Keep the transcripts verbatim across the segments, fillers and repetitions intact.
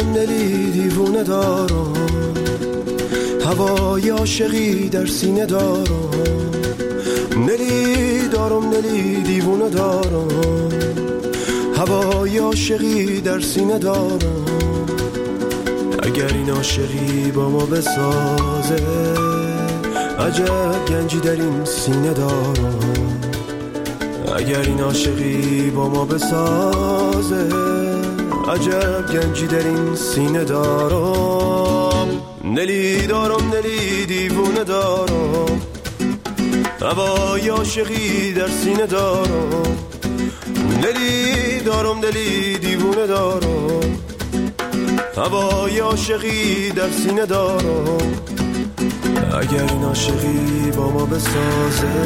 دارم دلی دیوونه دارم، هوای عاشقی در سینه دارم. دلی دارم دلی دیوونه دارم، هوای عاشقی در سینه دارم. اگر این عاشقی با ما بسازه، عجب گنجی در این سینه دارم. اگر این عاشقی با ما بسازه، عجب گنجی در این سینه دارم. دلی دارم دلی دیوونه دارم، هوای عاشقی در سینه دارم. دلی دارم دلی دیوونه دارم، هوای عاشقی در سینه دارم. اگر این عاشقی با ما بسازه،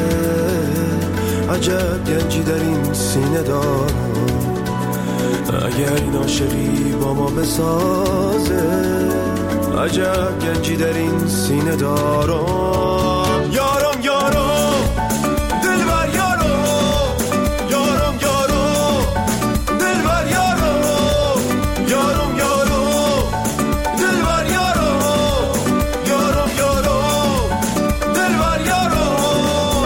عجب گنجی در این سینه دارم. اگر این عاشقی با ما بسازه، عجب گنجی در این سینه دارم. یارم یارم دلبر یارم، یارم یارم دلبر یارم، یارم یارم دلبر یارم، یارم یارم دلبر یارم.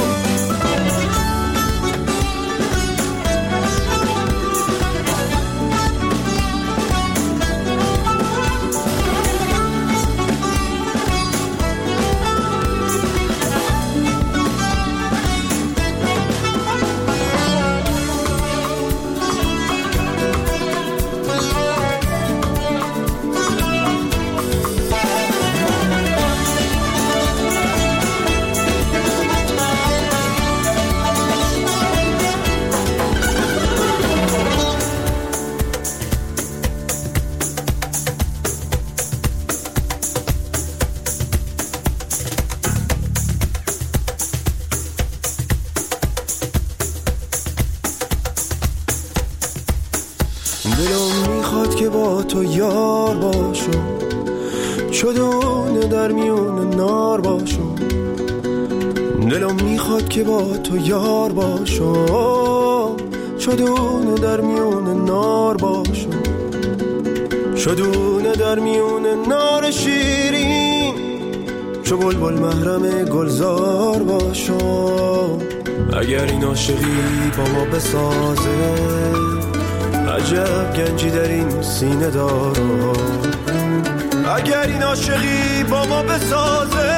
دلم میخواد که با تو یار باشم، چدونه در میون نار باشم. دلم میخواد که با تو یار باشم، چدونه در میون نار باشم. چدونه در میون نار شیرین، چو بلبل محرم گلزار باشم. اگر این عاشقی با ما بسازه، عجب گنجی در این سینه دارم. اگر این عاشقی با ما بسازه،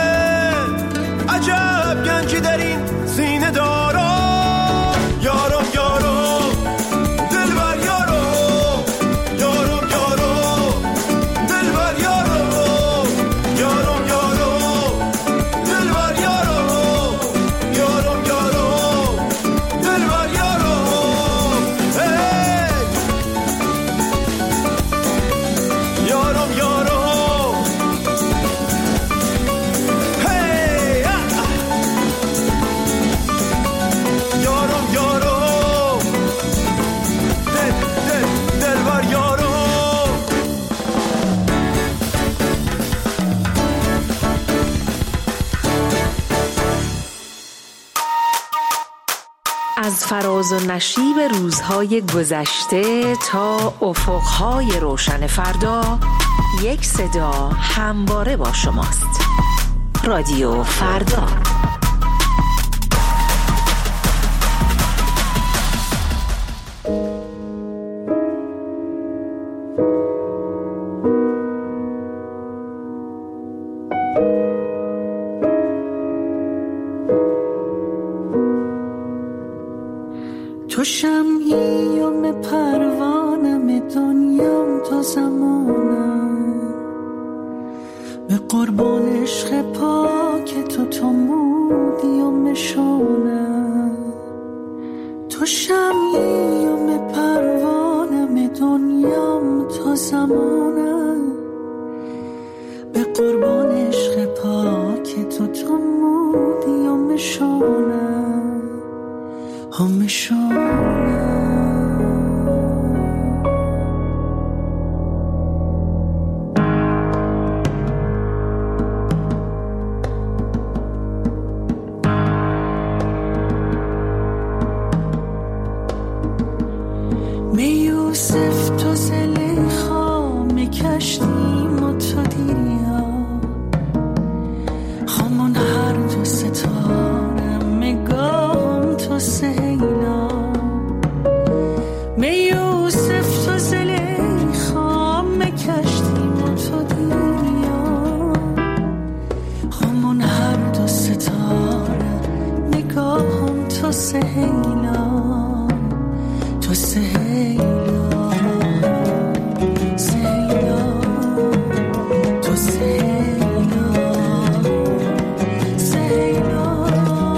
عجب گنجی در این سینه دارم. یارم یارم دلبر یارم، یارم یارم دلبر یارم، یارم یارم دلبر یارم، یارم یارم دلبر یارم. یارم یارم هی یارم یارم دل دل دلبر یارم. از فراز و نشیب روزهای گذشته تا افقهای روشن فردا، یک صدا همواره با شماست. رادیو فردا. تو شمعیم پروانم، دنیام تا زمانم، به قربان عشق پاک تو تو مودی و مشونم. تو شمعیم پروانم، دنیام تا زمانم، به قربان عشق پاک تو تو مودی و مشونم، هم مشونم. می یوسف تو زلیخا، می کشت سهیلان تو سهیلان سهیلان تو سهیلان سهیلان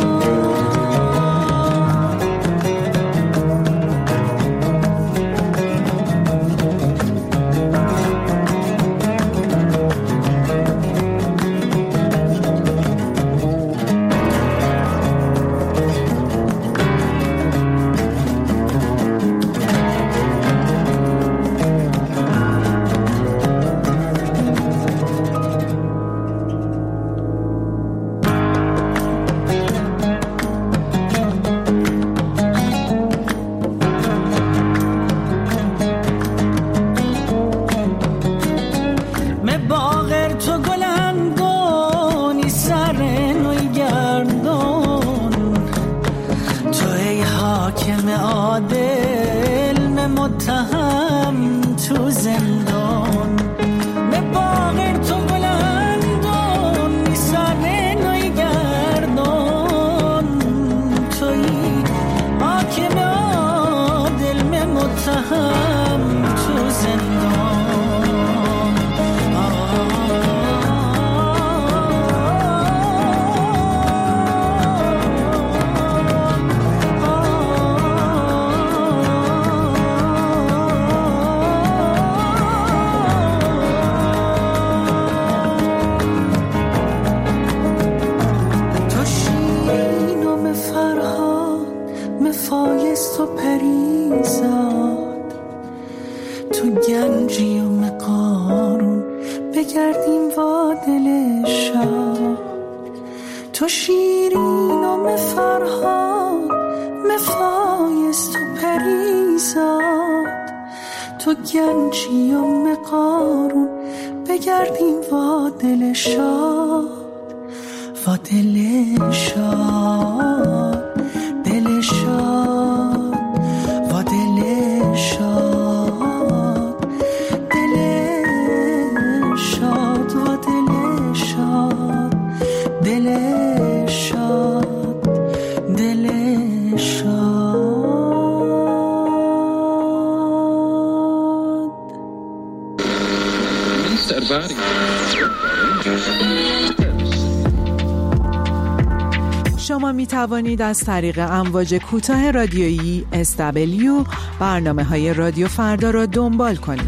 شما می توانید از طریق امواج کوتاه رادیویی اس دبلیو برنامه های رادیو فردا را دنبال کنید.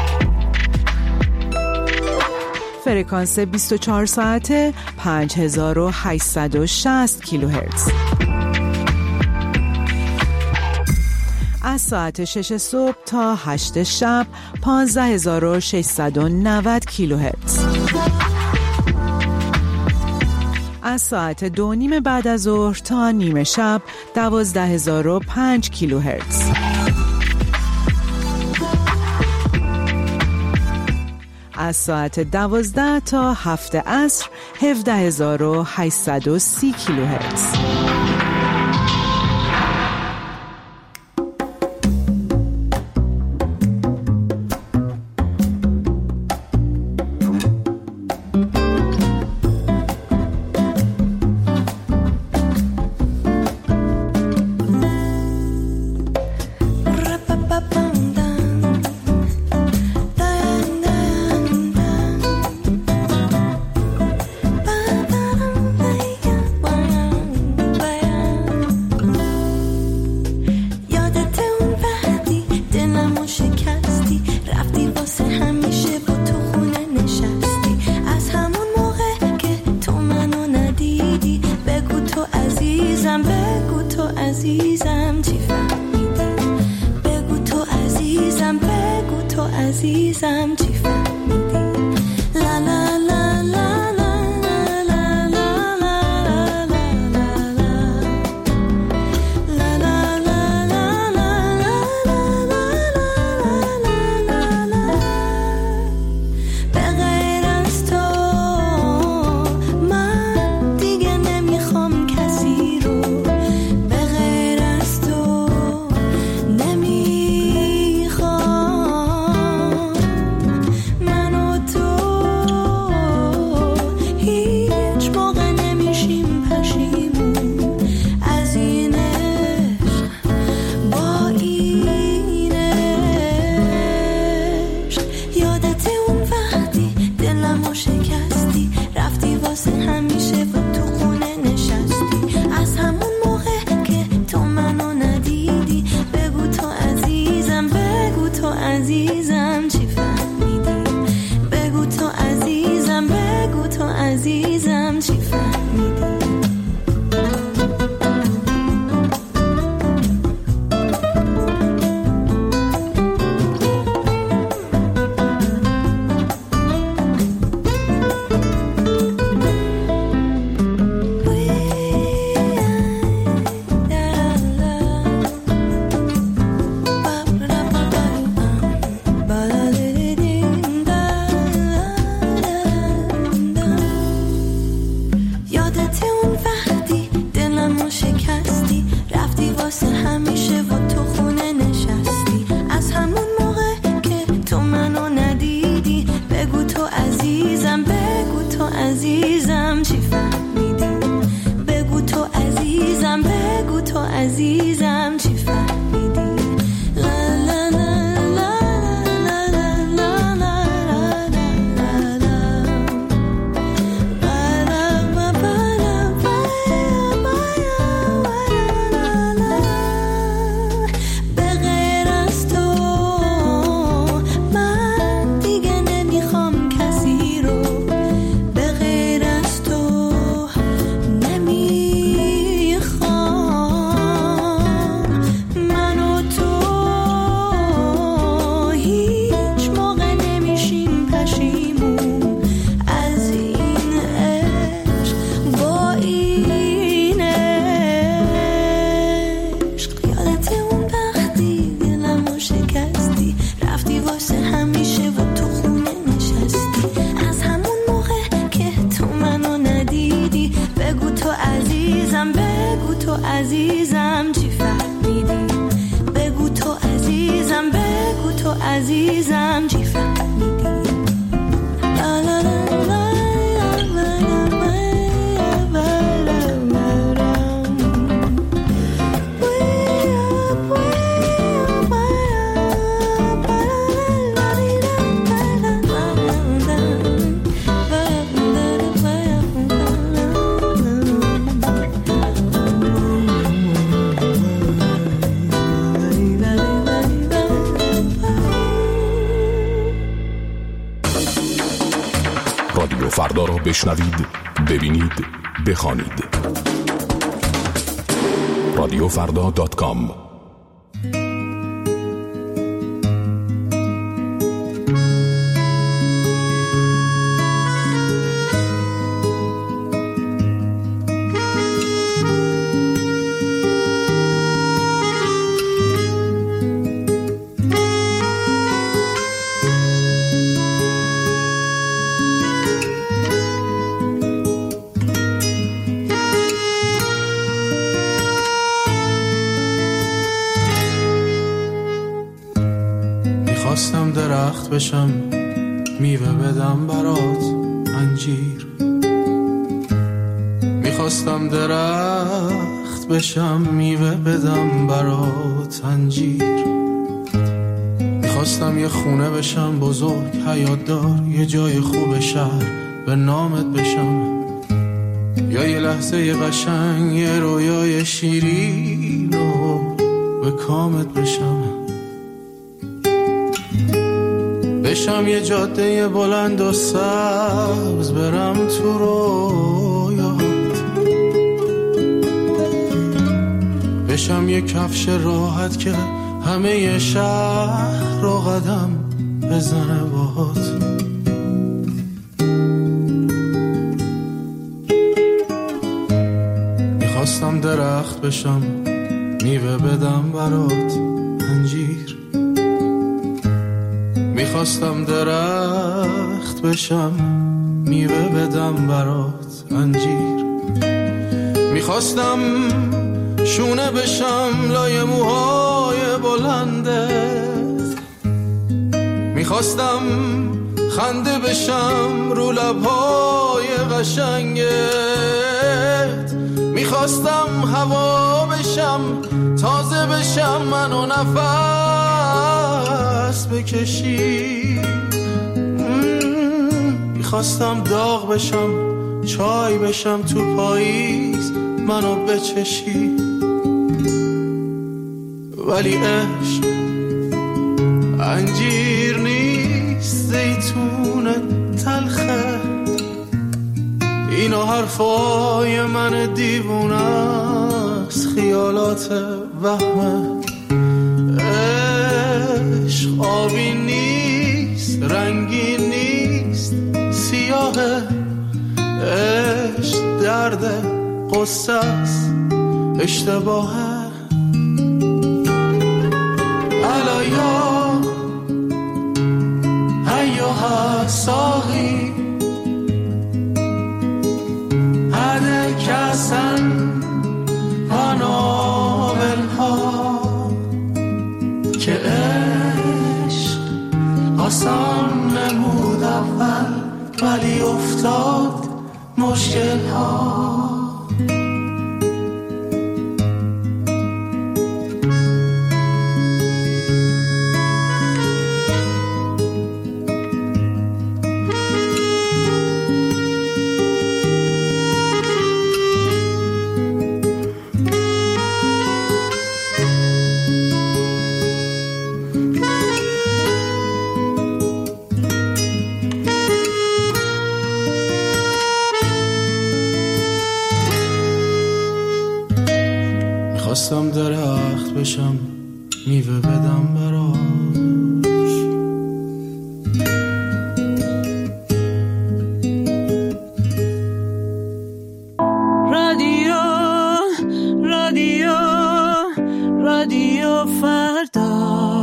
فرکانس بیست و چهار ساعته پنج هزار و هشتصد و شصت کیلوهرتز. از ساعت شش صبح تا هشت شب پانزده هزار و ششصد و نود کیلوهرتز. از ساعت دو نیم بعد از ظهر تا نیمه شب دوازده هزار و پنج کیلوهرتز. از ساعت دوازده تا هفت عصر هفده هزار و هشتصد و سی کیلوهرتز. تو عزیزم چی فهمیدی؟ عزیزم چی فهمیدی؟ بگو تو عزیزم، بگو تو عزیزم چی فهمیدی؟ لا لا لا لا رادیو فردا را بشنوید، ببینید، بخوانید. رادیو فردا دات کام. میخواستم درخت بشم میوه بدم برات انجیر، میخواستم درخت بشم میوه بدم برات انجیر، میخواستم یه خونه بشم بزرگ حیات دار، یه جای خوب شهر به نامت بشم، یا یه لحظه قشنگ یه رویای شیرین و به کامت بشم، بشم یه جاده بلند و سبز برم تو رویات، بشم یه کفش راحت که همه شهر رو قدم بزنه باهات، میخواستم درخت بشم میوه بدم برات انجیر، میخواستم درخت بشم میوه بدم برات انجیر، میخواستم شونه بشم لای موهای بلندت، میخواستم خنده بشم رو لبهای قشنگت، میخواستم هوا بشم تازه بشم منو نفس بکشی، میخواستم داغ بشم چای بشم تو پاییز منو بچشی، ولی عشق انجیر نیست زیتون تلخه، اینا حرفای من دیوونه است خیالات وهمه، عشق آبی نیست رنگی نیست سیاهه، عشق درد قصه است اشتباهه، علایا ایوها ساقی هده کسن پانوبلها که عشق آسان نمود اول ولی افتاد مشکل ها، خواستم درخت بشم میوه بدم براش. رادیو رادیو رادیو فردا.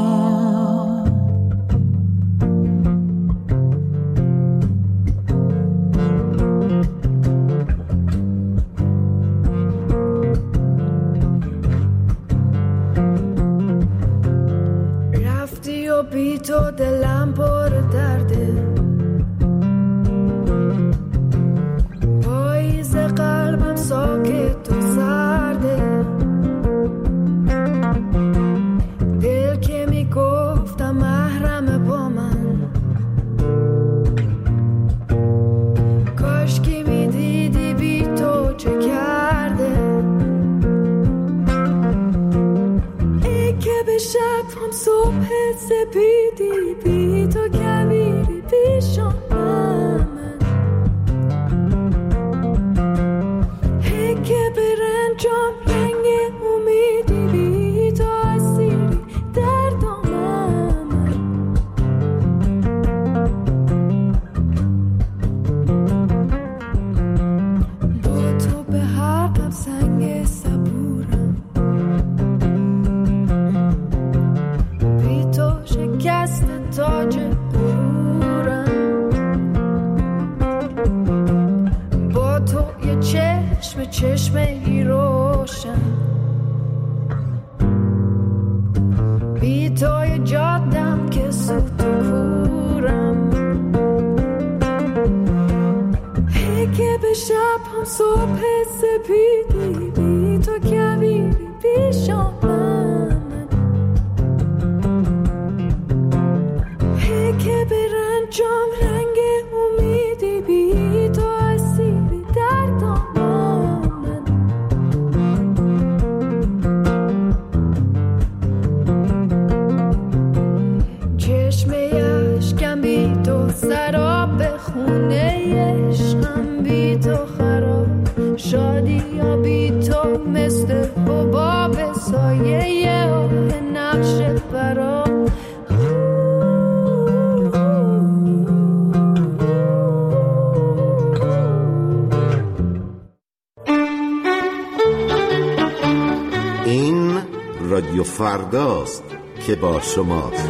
رفتی و بی تو دلم پر درده، پاییز قلبم ساکت و سرده، دل که می گفتم محرم با من، کاش که می دیدی بی تو چه کرده. ای که به شب هم صبح سپیدی، بی تو کبیری پیشم من، ای که به رنجام رنگ امیدی، بی تو اسیری در دامن من. با تو به حقم سنگ صبورم، بی تو شکست تاج غرورم. با تو یه چشم چشمه روشن، بی تو یه جادم که سوت و کورم. ای که به شب هم صبح سپیدی، بی تو کبیری پیشم من، ای که به رنجام رنگ امیدی، بی تو اسیری در دامن من. چشمه اشکم بی تو سراب، خونه عشقم بی تو خراب، شادی یا بی تو مثل حباب، سایه آه نقش برام. این رادیو فرداست که با شماست.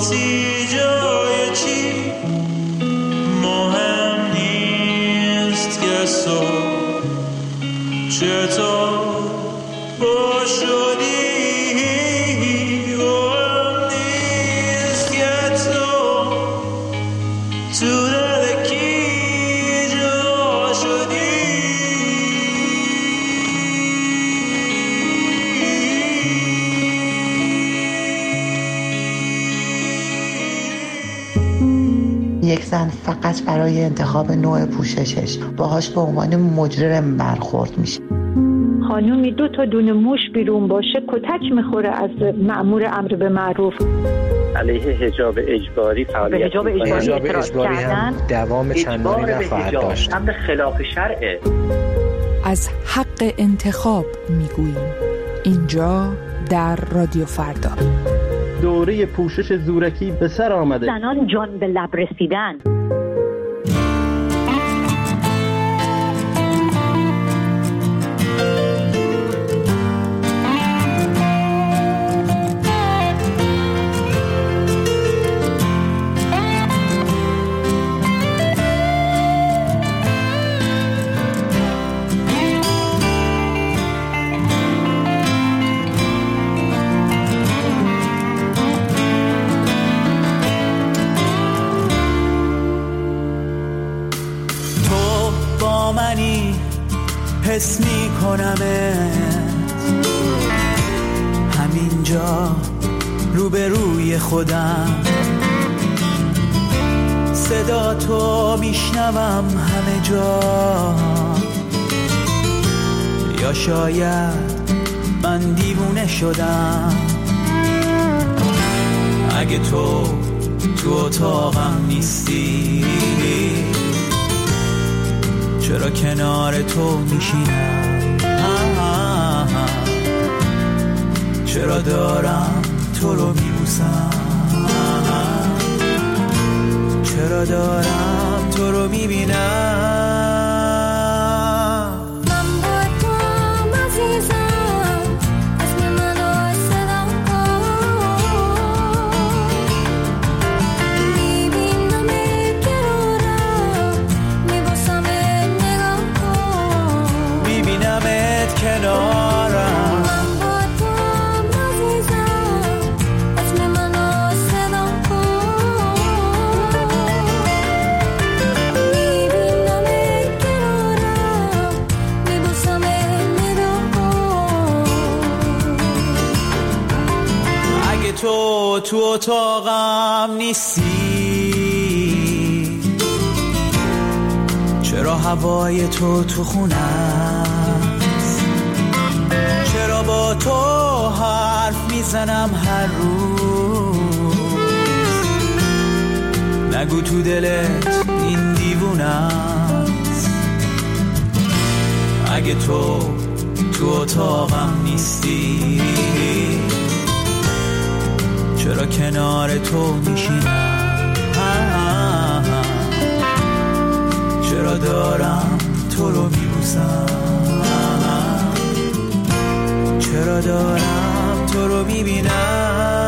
پرسی جای چی مهم نیست که صبح چطور با شدی مهم نیست که تو تو دل کی جا شدی. یک زن فقط برای انتخاب نوع پوششش باهاش به عنوان مجرم برخورد میشه. خانومی دو تا دونه موش بیرون باشه کتک میخوره از مأمور امر به معروف. علیه حجاب اجباری فعالیت حجاب اجباری, حجاب اجباری هم دوام چندانی نخواهد داشت. امر خلاف شرعه. از حق انتخاب میگوییم اینجا در رادیو فردا. دوره پوشش زورکی به سر آمده. زنان جان به لب رسیدن. حس می کنمت همینجا روبروی خودم، صدا تو میشنوم همه جا. یا شاید من دیوونه شدم، اگه تو تو اتاقم نیستی چرا کنار تو میشینم، چرا دارم تو رو میبوسم، چرا دارم تو رو میبینم. تو تو اتاقم نیستی چرا هوای تو تو خونه است، چرا با تو حرف میزنم هر روز، نگو تو دلت این دیوونه است. اگه تو تو اتاقم نیستی چرا کنار تو میشینم، چرا دارم تو رو میبوسم، چرا دارم تو رو میبینم.